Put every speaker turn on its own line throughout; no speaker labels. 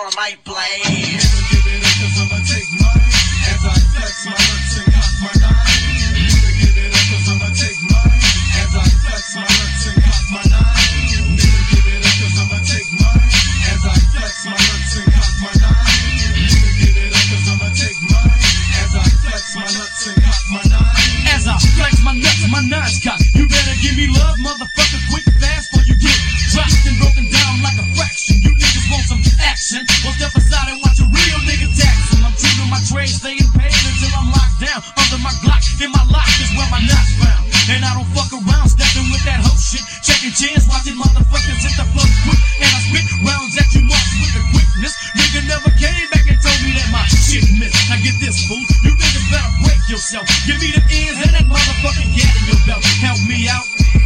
or might blaze.
Give it up 'cause I'ma take mine as I flex my nuts and cock my nine. Nigga, give it up 'cause I'ma take mine as I flex my nuts and cock my nine. Nigga, give it up 'cause I'ma take mine as I flex my nuts and cock my nine. Nigga, give it up 'cause I'ma take mine as I flex my nuts and cock my nine.
As I flex my nuts and my nine's cock, you better give me love, motherfucker, quick, fast, before you get dropped and broken down like a fraction. You niggas want some action? Well, step aside and watch a real nigga taxin'. I'm true to my trade, staying paid until I'm locked down. Under my Glock, in my lock is where my knot's found. And I don't fuck around, stepping with that hoe shit. Checking chins, watching motherfuckers hit the floor quick. And I spit rounds at you marks with the quickness. Nigga never came back and told me that my shit missed. Now get this, fool, you niggas better break yourself. Give me the ends and that motherfucking gat in your belt. Help me out.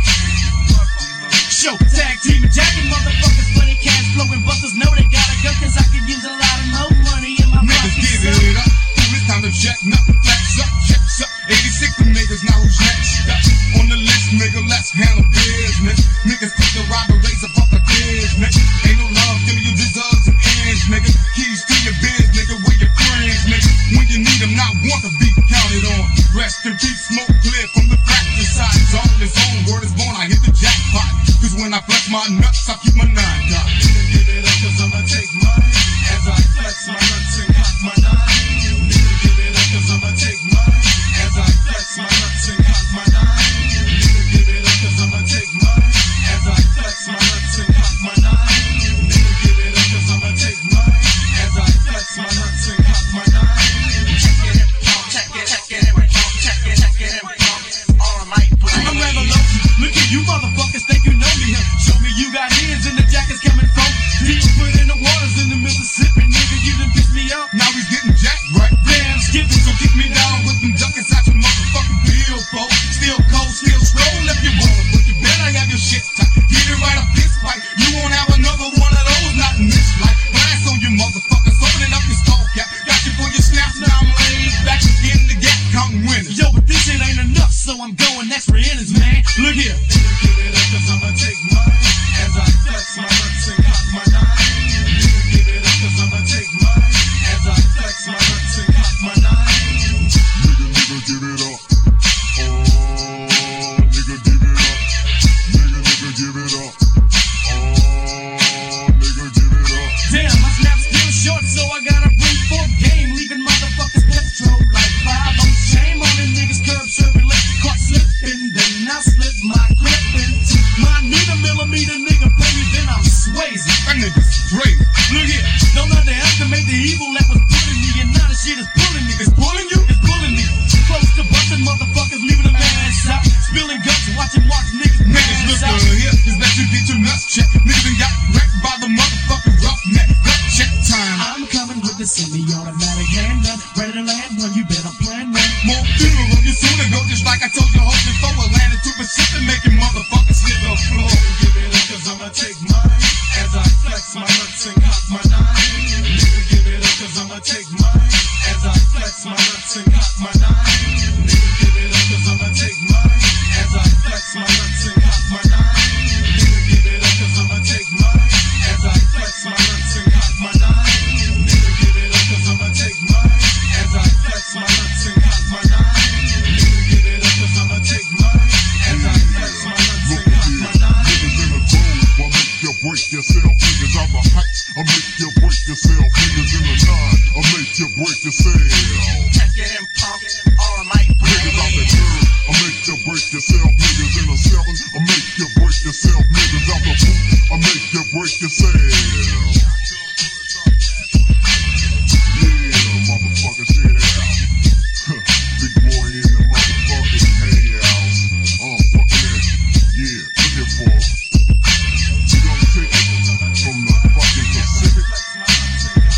Show, tag team and jacking motherfuckers, plenty cash flowing. Busters know they gotta go, 'cause I can use a lot of more money in my pocket.
Niggas give it up. It's time to jack nothing, flex up, checks up. 86 them niggas now who's next up on the list, nigga. Let's handle business. Niggas quick to rob and raise up off the business. Ain't no love, give me your deserves and ends, nigga. Keys to your biz, nigga. Where your friends, nigga. When you need them, not want to be counted on. Rest in peace, smoke clear from the practice side. It's all his own word is born. I hit the jackpot. 'Cause when I flex my nuts, I keep my nine dot. Nigga, give it up 'cause I'ma take mine as I flex my nuts and cock my nine. Nigga, give it up 'cause I'ma take mine as I flex my nuts and cock my nine. Nigga, give it up 'cause I'ma take mine as I flex my nuts and cock my nine. Nigga, give it up 'cause I'ma take mine as I flex my nuts and cock my nine.
Check it, or might blaze.
I'm rather low. Look at you motherfuckers think you know me. Show me you got ends and the jacket's coming from deep. Put in the waters in the Mississippi, nigga. You done pissed me off.
Now he's getting jacked, right?
Damn, skipping, so kick me down with them duckets out your motherfucking bill, folks. Still cold, still stroll if you want it, but you better have your shit tight. Get it right up this fight. You won't have another one of those, not in this life. Blast on you motherfuckers, opening up your skull cap. Got you for your snaps, now I'm laid back in the gap, counting winners. Yo, but this shit ain't enough, so I'm going extra innings, man. Look here.
Give it up 'cause I'ma take mine as I flex my nuts and cock my nine. Nigga, give it up 'cause I'ma take mine as I flex my nuts and cock my nine. Nigga, give it up. Oh, nigga, give it up. Nigga, give it up. Oh, nigga, give it up.
Damn, my snap's still short, so I gotta bring forth game. Leaving motherfuckers petrol like 5. I'm shame on the niggas curb serving left. Caught slipping, then I slip my clip into my millimeter nigga play me, then I'm swayzy.
That nigga's straight.
Look here, don't underestimate the evil that was pulling me, and now the shit is pulling me. It's pulling you? It's pulling me. Close to busting motherfuckers, leaving a man's out. Spilling guts, watching marks, niggas
Niggas
out.
look here, just let you get your nuts checked. Niggas done got wrecked by the motherfucking roughneck. Gut check time.
I'm coming with the semi-automatic handgun, ready to land when you better plan one.
More funeral on you soon ago, just like I told you hoes before. I landed to Pacific, making motherfuckers hit the floor. Give it up 'cause I'ma take mine as I flex my nuts and cock my nine. Nigga, give it up 'cause I'ma take mine as I flex my nuts and cock my nine. Nigga, give it up 'cause I'ma take mine as I flex my nuts and cock my nine. Nigga, give it up 'cause I'ma take mine as I flex my nuts and cock my nine. Nigga, give it up 'cause I'ma take mine as I flex my nuts and cock my nine. Nigga, give it up 'cause I'ma take mine as I flex my nuts and cock my nine.
Niggas in the grove, I'll make you break yourself. Niggas out the heights, I'll make you break yourself. Niggas in the 9, I'll make you break yourself.
Check it and pump, or might
Niggas out the
blaze.
curb, I'll make you break yourself. Niggas in the 7, I'll make you break yourself. Niggas out the boot, I'll make you break yourself. Yeah, motherfuckers, shit out. Big boy in the motherfucking house. Fucking it. Yeah, looking for. You gonna take it from the fucking Pacific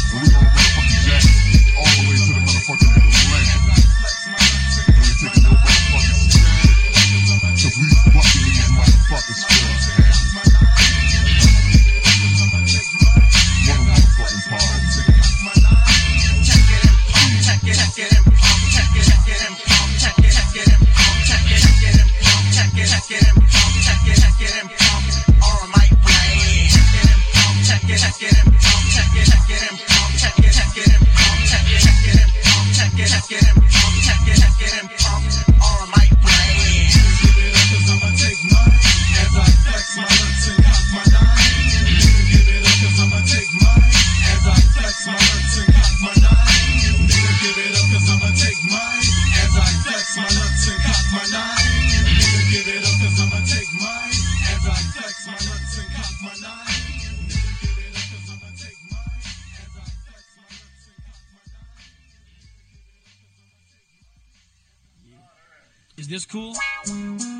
mine. As I flex my nuts and cock my nine. Nigga, give it up, cause I'ma take mine. As I flex my nuts and cock my nine. Nigga, give it up, cause I'ma take mine. As I flex my nuts and cock my nine. Is this cool?